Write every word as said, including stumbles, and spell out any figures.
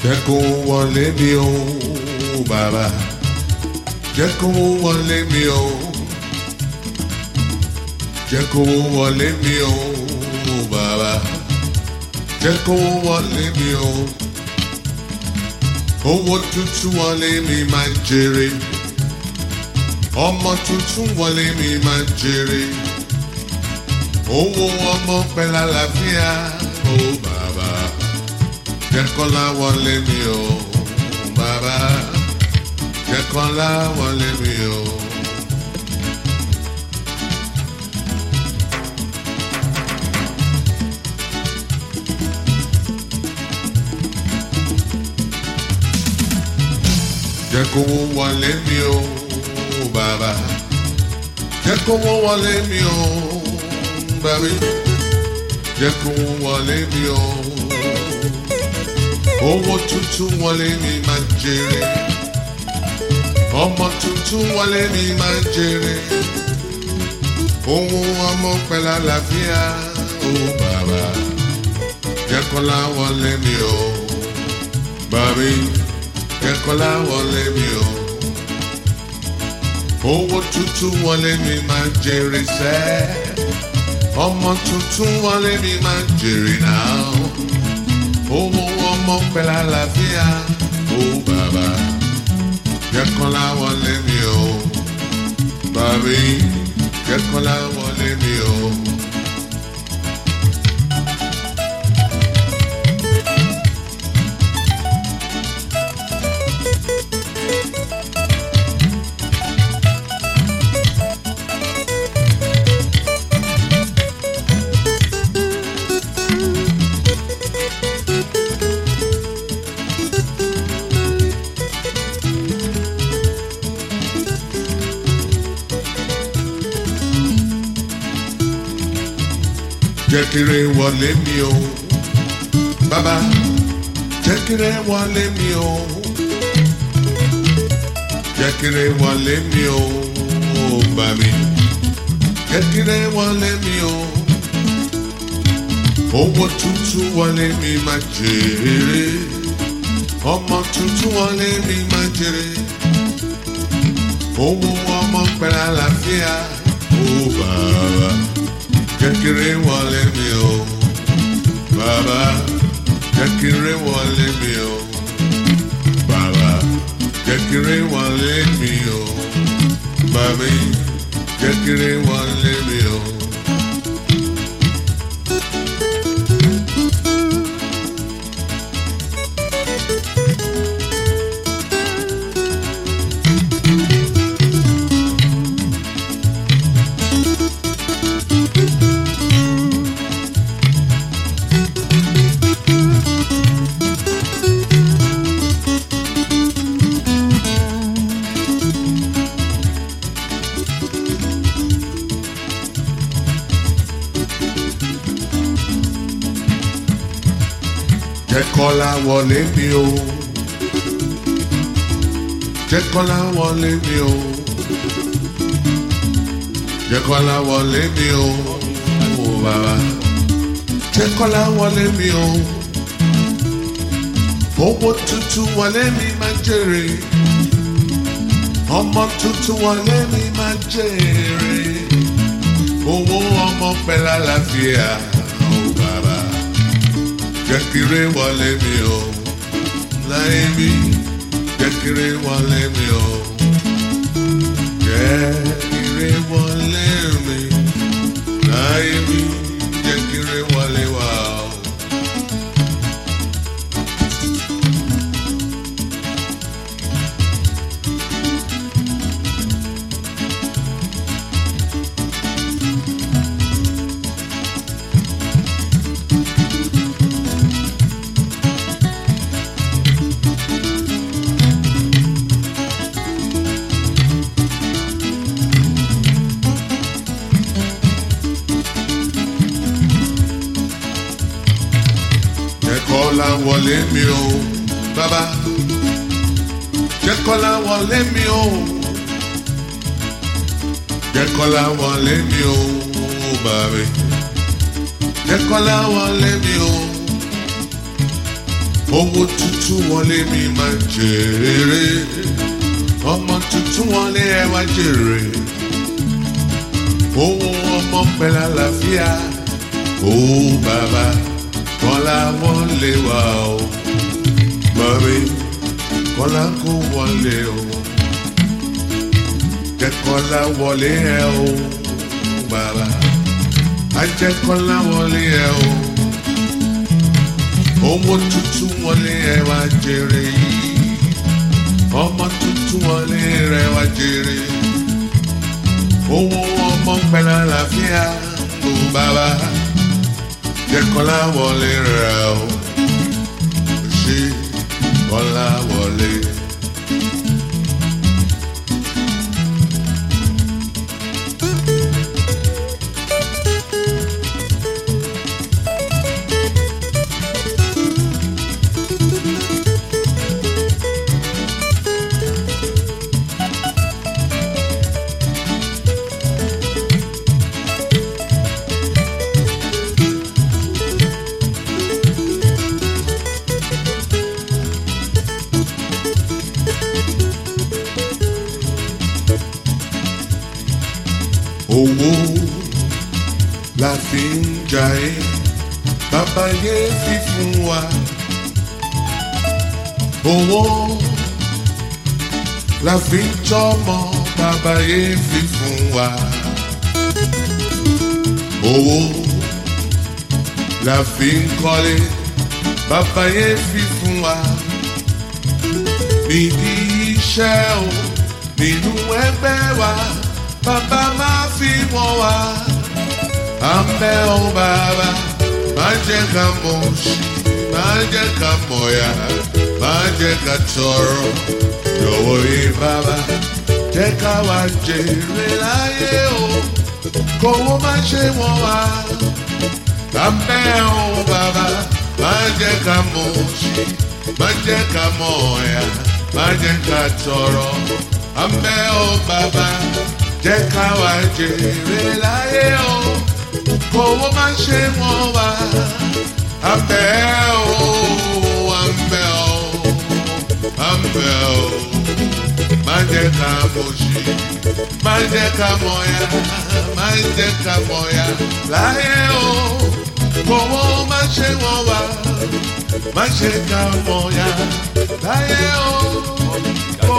jẹ́ kó wọlé mi o bàbá jẹ́ kó wọlé mi o jẹ́ kó wọlé mi o bàbá jẹ́ kó wọlé mi o owó tuntun wọlé mi máa jèrè ọmọ tuntun wọlé mi máa jèrè owó ọmọ pẹ̀lú àlàáfíà o bàbá jẹ́ kọ́lá wọlé mi o bàbá jẹ́ kọ́lá wọlé mi o. Jẹ́ kó wọlé mi o bàbá jẹ́ kó wọlé mi o bàbí jẹ́ kó wọlé mi o owó tuntun wọlé mi máa jèrè ọmọ tuntun wọlé mi máa jèrè ohun ọmọ pẹ̀lú àlàáfíà o bàbá jẹ́ kọ́lá wọlé mi o bàbí jẹ́ kọ́lá wọlé mi o owó tuntun wọlé mi máa jèrè sẹ́ ọmọ tuntun wọlé mi máa jèrè náà owó ọmọ pẹ̀lú àlàáfíà o bàbá jẹ́ kọ́lá wọlé mi o bàbí jẹ́ kọ́lá wọlé mi o. Jẹ́ kire wọlé mi o bàbá jẹ́ kire wọlé mi o jẹ́ kire wọlé mi o bàbí jẹ́ kire wọlé mi o owó tuntun wọlé mi máa jèrè ọmọ tuntun wọlé mi máa jèrè owó ọmọ pẹ̀lú àlàáfíà o bàbá. Jẹ́ kire wọlé mi o bàbá jẹ́ kire wọlé mi o bàbá jẹ́ kire wọlé mi o bàbí jẹ́ kire wọlé mi o. Jẹ́ kọ́lá wọlé mi o jẹ́ kọ́lá wọlé mi o jẹ́ kọ́lá wọlé mi o o bàbá jẹ́ kọ́lá wọlé mi o owó tuntun wọlé mi máa jèrè ọmọ tuntun wọlé mi máa jèrè owó ọmọ pẹ̀lú àlàáfíà o bàbá. Jẹ́ kire wọlé mi o láyé mi jẹ́ kire wọlé mi o jẹ́ kire wọlé mi láyé mi jẹ́ kire wọlé wa o. Kọ́lá wọlé mi o bàbá jẹ́ kọ́lá wọlé mi o jẹ́ kọ́lá wọlé mi o bàbá jẹ́ kọ́lá wọlé mi o owó tuntun wọlé mi máa jèrè ọmọ tuntun wọlé ẹ wá jèrè owó ọmọ pẹ̀lú àlàáfíà ó bàbá kọ́lá wọlé wá o mọ̀mí kọ́lá kó wọlé o jẹ́ kọ́lá wọlé ẹ o bàbá ajẹ́ kọ́lá wọlé ẹ o owó tuntun wọlé ẹ wá jèrè yìí ọmọ tuntun wọlé rẹ wá jèrè owó ọmọ pẹ̀lú àlàáfíà ó bàbá jẹ́ kọ́lá wọlé rẹ o ṣé kọ́lá wọlé. Owó la fi ń jayé bàbá yé fi fún wa. Owó la fi ń jọmọ bàbá yé fi fún wa. Owó la fi ń kọ́lé bàbá yé fi fún wa. Nídìí iṣẹ́ o nínú ẹgbẹ́ wa. Bàbá máa fi wọ́n wá, à ń bẹ̀ ọ́ bàbá, máa jẹ́ ká mọ̀ òṣì, máa jẹ́ ká mọ̀ ya, máa jẹ́ ká tọrọ, lọ́wọ́ yìí bàbá, jẹ́ ká wá jèrè láyé o, kówó má ṣe wọ́n wá, à ń bẹ̀ ọ́ bàbá, máa jẹ́ ká mọ̀ òṣì, máa jẹ́ ká mọ̀ ya, máa jẹ́ ká tọrọ, à ń bẹ̀ ọ́ bàbá. Jẹ́ ká wá jèrè láyé o, kówó má ṣe wọ́n wá. Àbẹ̀ o, àbẹ̀ o, àbẹ̀ o. Má jẹ́ ká mọ̀ṣí, má jẹ́ ká mọ̀ya, má jẹ́ ká mọ̀ya láyé o, kówó má ṣe wọ́n wá. Má ṣe ká mọ̀ya láyé o.